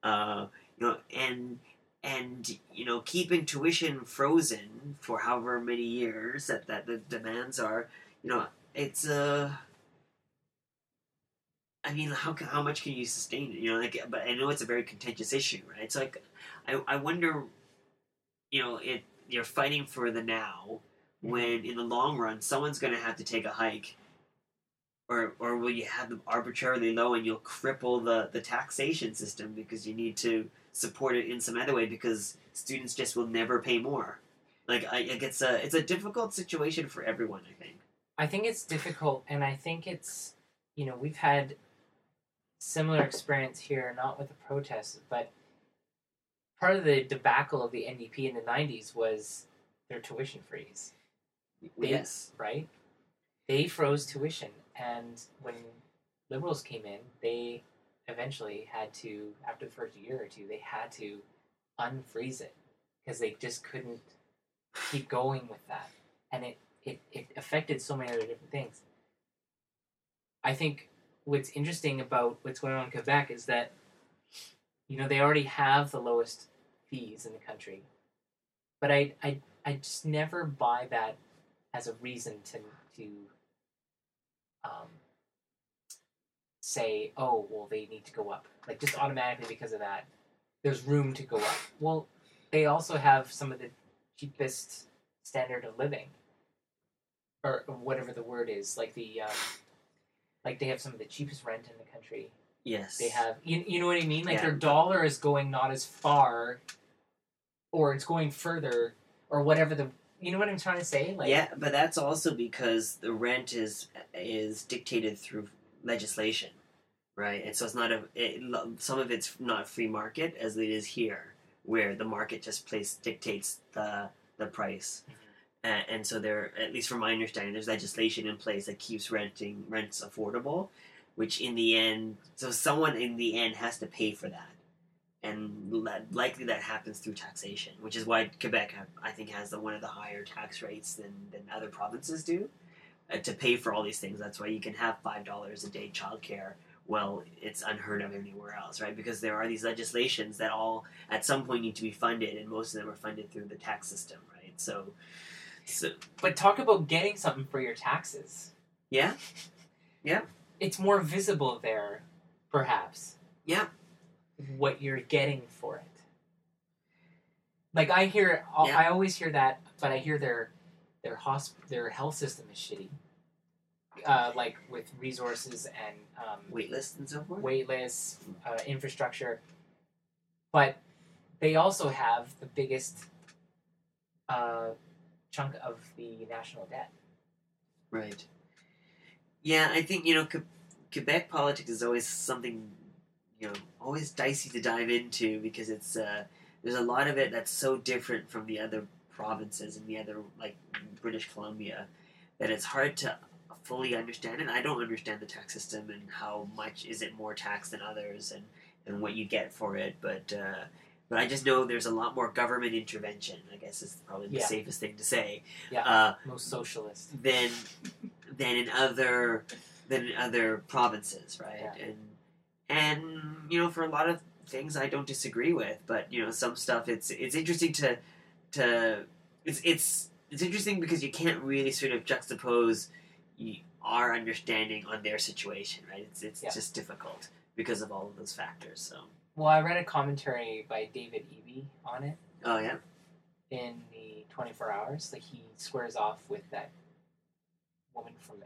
And keeping tuition frozen for however many years that the demands are, it's I mean, how much can you sustain it? But I know it's a very contentious issue, right? So I wonder, you're fighting for the now, when in the long run someone's going to have to take a hike, or will you have them arbitrarily low and you'll cripple the taxation system because you need to support it in some other way, because students just will never pay more. It's a difficult situation for everyone, I think it's difficult, and I think it's, we've had similar experience here, not with the protests, but part of the debacle of the NDP in the 90s was their tuition freeze. Yes. Right? They froze tuition, and when Liberals came in, they eventually had to, after the first year or two, they had to unfreeze it because they just couldn't keep going with that. And it affected so many other different things. I think what's interesting about what's going on in Quebec is that, they already have the lowest fees in the country. But I just never buy that as a reason to say, oh, well, they need to go up. Like, just automatically because of that, there's room to go up. Well, they also have some of the cheapest standard of living, or whatever the word is. Like they have some of the cheapest rent in the country. Yes. They have, you know what I mean? Like, their dollar is going not as far, or it's going further, or whatever you know what I'm trying to say? Like, yeah, but that's also because the rent is dictated through legislation, right? And so it's not some of it's not free market as it is here, where the market just dictates the price. Mm-hmm. And so there, at least from my understanding, there's legislation in place that keeps rents affordable, which in the end, so someone in the end has to pay for that. And likely that happens through taxation, which is why Quebec, I think, has one of the higher tax rates than other provinces do, to pay for all these things. That's why you can have $5 a day childcare. Well, it's unheard of anywhere else, right? Because there are these legislations that all, at some point, need to be funded, and most of them are funded through the tax system, right? So but talk about getting something for your taxes. Yeah. Yeah. It's more visible there, perhaps. Yeah. what you're getting for it. Like I always hear that, but I hear their health system is shitty. Like with resources and wait lists and so forth. Wait lists, infrastructure, but they also have the biggest chunk of the national debt. Right. Yeah, I think Quebec politics is always something always dicey to dive into because it's there's a lot of it that's so different from the other provinces and the other like British Columbia that it's hard to fully understand, and I don't understand the tax system and how much is it more tax than others and what you get for it, but I just know there's a lot more government intervention, I guess is probably the safest thing to say. Yeah, most socialist. Than in other provinces, right? Yeah. And for a lot of things I don't disagree with, but some stuff it's interesting it's interesting because you can't really sort of juxtapose our understanding on their situation, right? It's just difficult because of all of those factors. So. Well, I read a commentary by David Eby on it. Oh yeah. In the 24 Hours, like he squares off with that woman from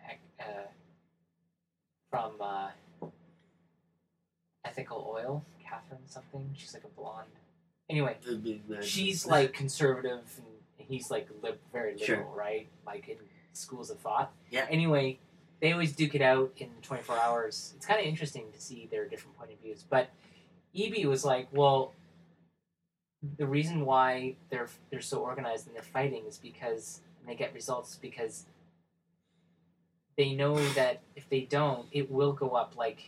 Ethical Oil, Catherine something. She's like a blonde. Anyway, she's like conservative, and he's like very liberal, right? Like in schools of thought. Yeah. Anyway, they always duke it out in 24 Hours. It's kind of interesting to see their different point of views. But Eby was like, well, the reason why they're so organized and they're fighting is because and they get results because they know that if they don't, it will go up. Like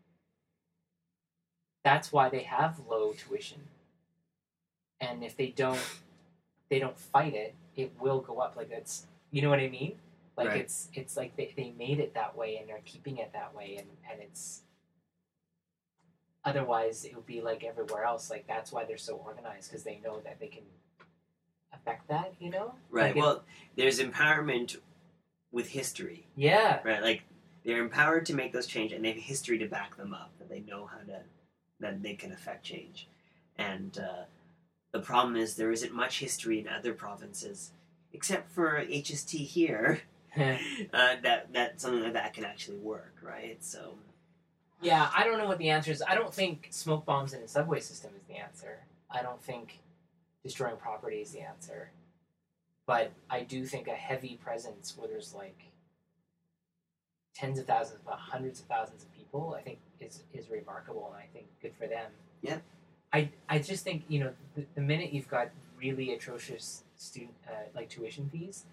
that's why they have low tuition. And if they don't fight it, it will go up. Like that's, you know what I mean? Like right. It's like they made it that way and they're keeping it that way, and it's otherwise it would be like everywhere else. Like that's why they're so organized, because they know that they can affect that. Right. Like there's empowerment with history. Yeah. Right. Like they're empowered to make those changes, and they have history to back them up. That they know that they can affect change, and the problem is there isn't much history in other provinces, except for HST here. that something like that can actually work, right? So. Yeah, I don't know what the answer is. I don't think smoke bombs in a subway system is the answer. I don't think destroying property is the answer. But I do think a heavy presence where there's like tens of thousands, but hundreds of thousands of people, I think is remarkable, and I think good for them. Yeah. I just think, the minute you've got really atrocious student like tuition fees,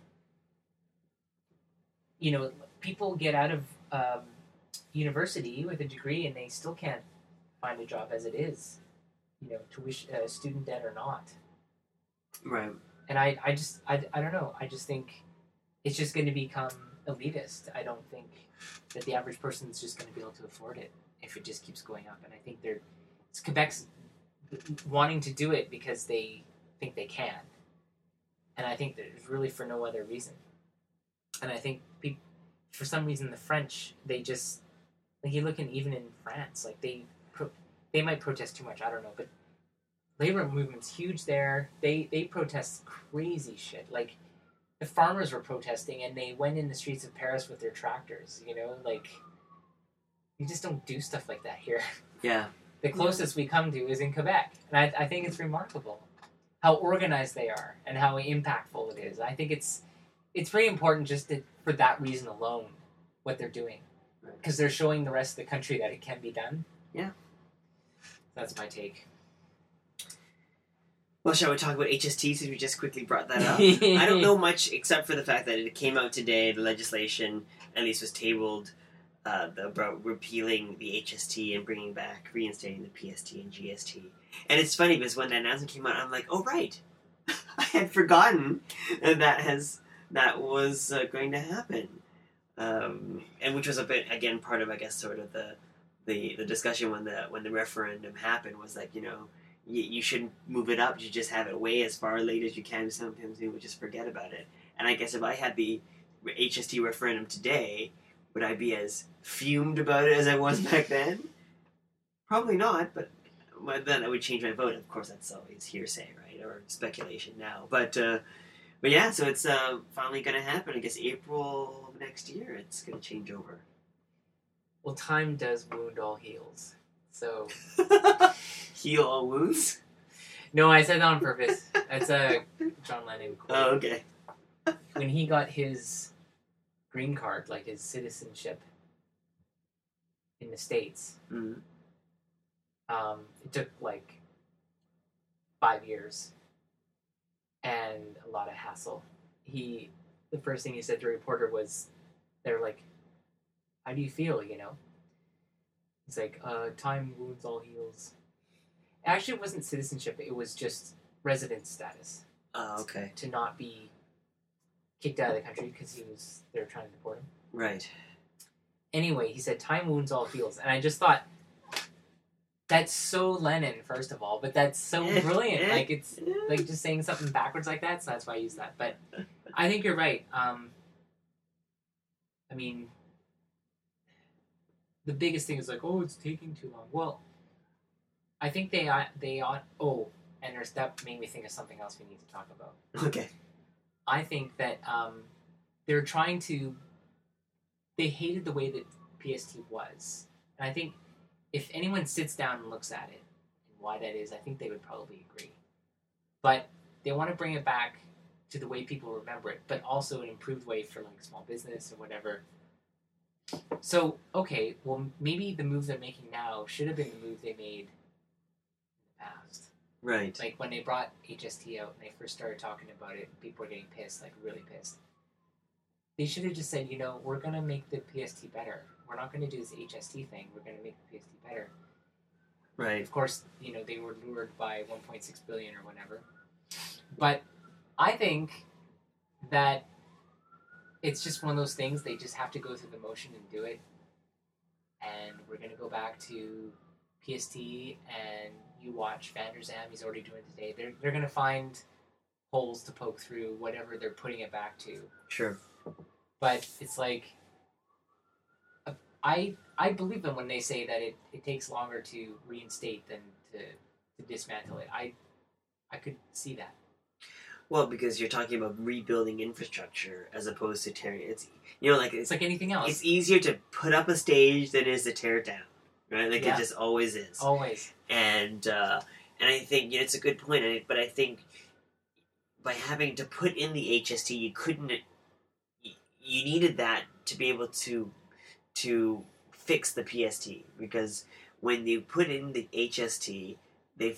people get out of university with a degree and they still can't find a job as it is, tuition, student debt or not. Right. And I don't know. I just think it's just going to become elitist. I don't think that the average person is just going to be able to afford it if it just keeps going up. And I think it's Quebec's wanting to do it because they think they can. And I think there's really for no other reason. And I think for some reason the French, they just, like you look even in France, like they might protest too much, I don't know, but labor movement's huge there. They protest crazy shit. Like the farmers were protesting and they went in the streets of Paris with their tractors, like you just don't do stuff like that here. Yeah. The closest we come to is in Quebec. And I think it's remarkable how organized they are and how impactful it is. I think it's very important just for that reason alone, what they're doing. Because they're showing the rest of the country that it can be done. Yeah. That's my take. Well, shall we talk about HST since we just quickly brought that up? I don't know much except for the fact that it came out today. The legislation, at least, was tabled about repealing the HST and reinstating the PST and GST. And it's funny because when that announcement came out, I'm like, oh, right. I had forgotten that was going to happen. And which was a bit, again, part of, I guess, sort of the discussion when the referendum happened was like, you shouldn't move it up. You just have it way as far late as you can. Sometimes you would just forget about it. And I guess if I had the HST referendum today, would I be as fumed about it as I was back then? Probably not, but but then I would change my vote. Of course, that's always hearsay, right, or speculation now. But yeah, so it's finally going to happen. I guess April of next year, it's going to change over. Well, time does wound all heals. So heal all wounds? No, I said that on purpose. That's a John Lennon quote. Oh, okay. When he got his green card, like his citizenship in the States, mm-hmm. It took like 5 years and a lot of hassle. The first thing he said to a reporter was, they're like, how do you feel, you know? He's like, time wounds all heals. Actually, it wasn't citizenship. It was just resident status. Oh, okay. To not be kicked out of the country because they were trying to deport him. Right. Anyway, he said, time wounds all heals. And I just thought, that's so Lennon, first of all, but that's so brilliant. Like, it's like just saying something backwards like that, so that's why I use that. But I think you're right. I mean, the biggest thing is like, oh, it's taking too long. Well, I think they ought. Oh, and that made me think of something else we need to talk about. Okay. I think that they're trying to. They hated the way that PST was, and I think if anyone sits down and looks at it and why that is, I think they would probably agree. But they want to bring it back to the way people remember it, but also an improved way for like small business or whatever. So, okay, well, maybe the move they're making now should have been the move they made in the past. Right. Like when they brought HST out and they first started talking about it, people were getting pissed, like really pissed. They should have just said, you know, we're going to make the PST better. We're not going to do this HST thing. We're going to make the PST better. Right. Of course, you know, they were lured by $1.6 billion or whatever. But I think that it's just one of those things. They just have to go through the motion and do it. And we're going to go back to PST, and you watch Van der Zam. He's already doing it today. They're going to find holes to poke through, whatever they're putting it back to. Sure. But it's like, I believe them when they say that it takes longer to reinstate than to dismantle it. I could see that. Well, because you're talking about rebuilding infrastructure as opposed to tearing. It's, you know, like it's like anything else. It's easier to put up a stage than it is to tear it down, right? Like it just always is. Always. And I think it's a good point. But I think by having to put in the HST, you couldn't. You needed that to be able to fix the PST, because when you put in the HST, they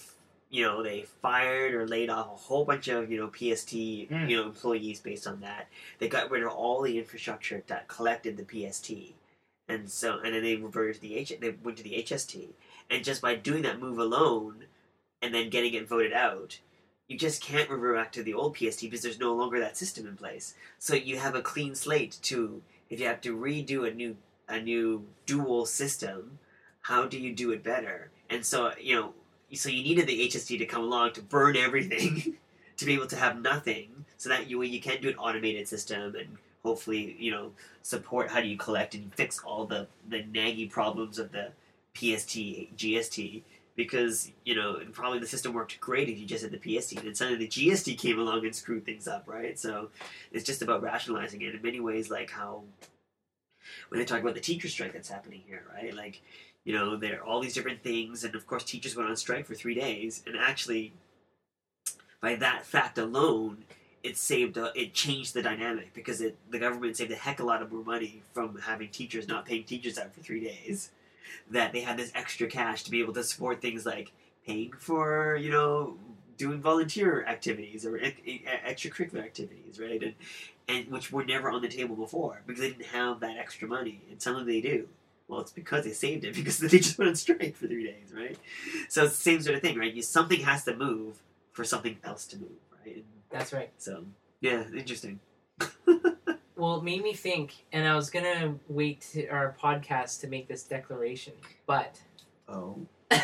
fired or laid off a whole bunch of PST employees based on that. They got rid of all the infrastructure that collected the PST, and then they reverted to they went to the HST, and just by doing that move alone, and then getting it voted out, you just can't revert back to the old PST because there's no longer that system in place. So you have a clean slate if you have to redo a new dual system, how do you do it better? And so, so you needed the HST to come along to burn everything to be able to have nothing, so that you can do an automated system and hopefully, support how do you collect and fix all the naggy problems of the PST, GST, because, probably the system worked great if you just had the PST, and then suddenly the GST came along and screwed things up, right? So it's just about rationalizing it in many ways, like how, when I talk about the teacher strike that's happening here, right? Like, there are all these different things, and of course teachers went on strike for 3 days, and actually, by that fact alone, it changed the dynamic, because the government saved a heck of a lot of more money from having teachers not paying teachers out for 3 days, that they had this extra cash to be able to support things like paying for, doing volunteer activities or extracurricular activities, right? And which were never on the table before, because they didn't have that extra money, and suddenly they do. Well, it's because they saved it, because they just went on strike for 3 days, right? So it's the same sort of thing, right? Something has to move for something else to move, right? And that's right. So, yeah, interesting. Well, it made me think, and I was going to wait to our podcast to make this declaration, but... Oh.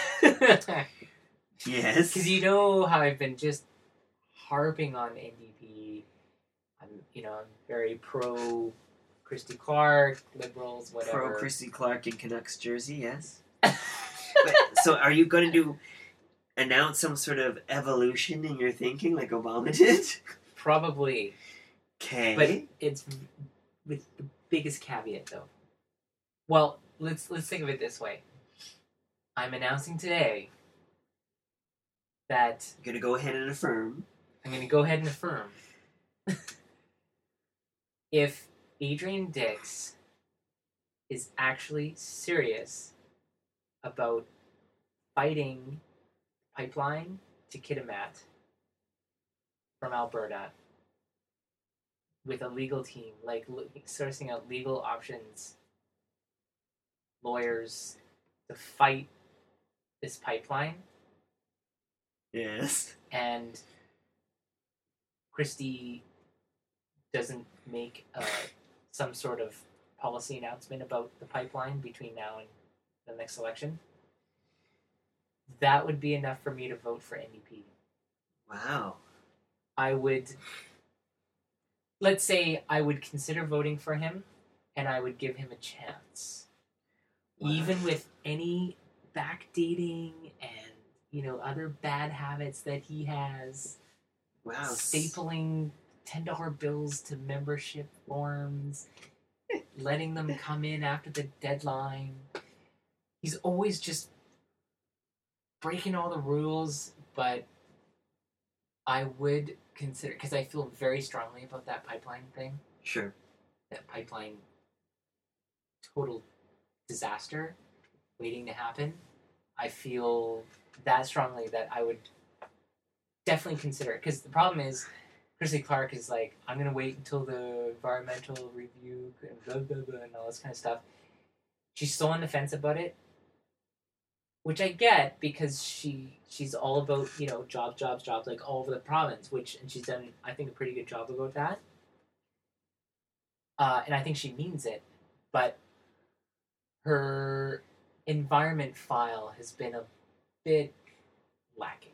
Yes. Because you know how I've been just harping on NDP. I'm very pro Christy Clark, Liberals, whatever. Pro Christy Clark in Canucks jersey, yes. So are you going to do... announce some sort of evolution in your thinking like Obama did? Probably. Okay. But it's with the biggest caveat, though. Well, let's think of it this way. I'm announcing today that... You're going to go ahead and affirm. I'm going to go ahead and affirm. If Adrian Dix is actually serious about fighting pipeline to Kitimat from Alberta with a legal team, like sourcing out legal options, lawyers to fight this pipeline. Yes. And Christie doesn't make some sort of policy announcement about the pipeline between now and the next election, that would be enough for me to vote for NDP. Wow. I would... Let's say I would consider voting for him, and I would give him a chance. Wow. Even with any backdating and, other bad habits that he has. Wow. Stapling $10 bills to membership forms, letting them come in after the deadline. He's always just breaking all the rules, but I would consider, because I feel very strongly about that pipeline thing. Sure. That pipeline total disaster waiting to happen. I feel that strongly that I would definitely consider it. Because the problem is, Christy Clark is like, I'm going to wait until the environmental review and blah, blah, blah, and all this kind of stuff. She's so on the fence about it, which I get because she's all about, jobs, like all over the province, and she's done, I think, a pretty good job about that. And I think she means it, but her environment file has been a bit lacking.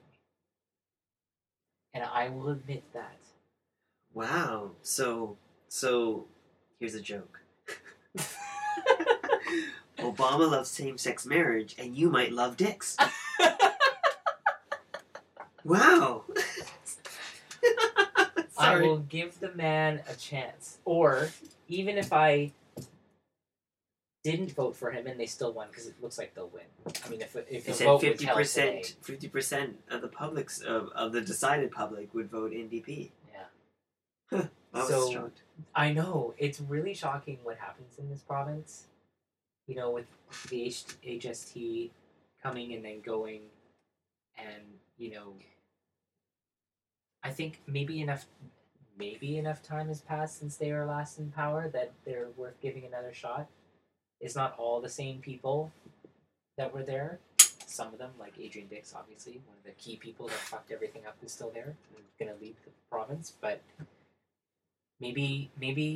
And I will admit that. Wow. So here's a joke. Obama loves same-sex marriage, and you might love dicks. Wow. I will give the man a chance. Or, even if I didn't vote for him and they still won, because it looks like they'll win. I mean, if they said 50% of the public's of the decided public would vote NDP. Yeah. I was shocked. I know it's really shocking what happens in this province. With the HST coming and then going, and I think maybe enough time has passed since they were last in power that they're worth giving another shot. It's not all the same people that were there. Some of them, like Adrian Dix, obviously, one of the key people that fucked everything up, is still there and going to lead the province. But maybe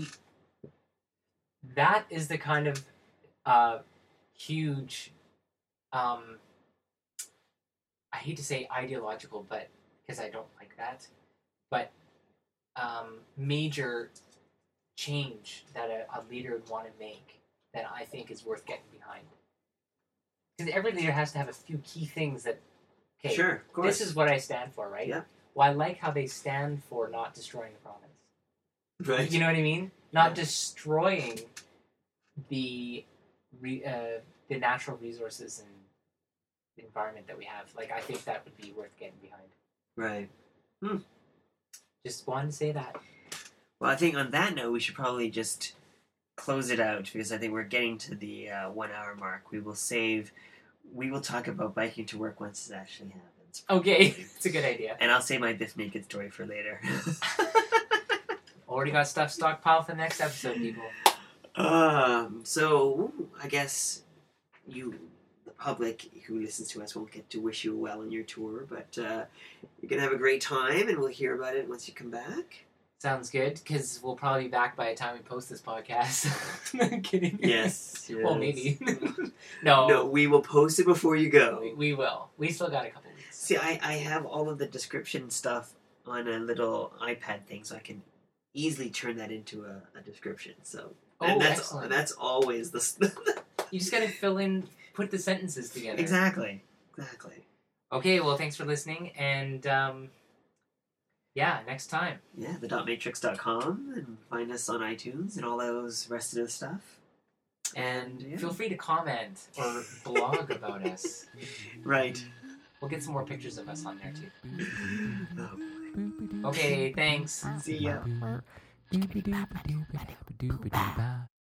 that is the kind of huge, I hate to say ideological, but because I don't like that, but major change that a leader would want to make that I think is worth getting behind. Because every leader has to have a few key things that, okay, sure, of course. This is what I stand for, right? Yeah. Well, I like how they stand for not destroying the province. Right. You know what I mean? Not destroying the natural resources and the environment that we have. Like, I think that would be worth getting behind. Right. Just wanted to say that. Well, I think on that note, we should probably just close it out, because I think we're getting to the 1 hour mark. We will talk about biking to work once it actually happens. Okay, it's a good idea. And I'll save my Biff Naked story for later. Already got stuff stockpiled for the next episode, people. So I guess the public who listens to us won't get to wish you well on your tour, but you're gonna have a great time, and we'll hear about it once you come back. Sounds good, because we'll probably be back by the time we post this podcast. I'm kidding. Yes. Well, maybe. No, we will post it before you go. We will. We still got a couple weeks. See, I have all of the description stuff on a little iPad thing, so I can easily turn that into a description. So, and excellent. That's always the. You just gotta put the sentences together. Exactly. Okay, well, thanks for listening, and next time. Yeah, thedotmatrix.com, and find us on iTunes and all those rest of the stuff. And feel free to comment or blog about us. Right. We'll get some more pictures of us on there, too. Okay, thanks. See ya.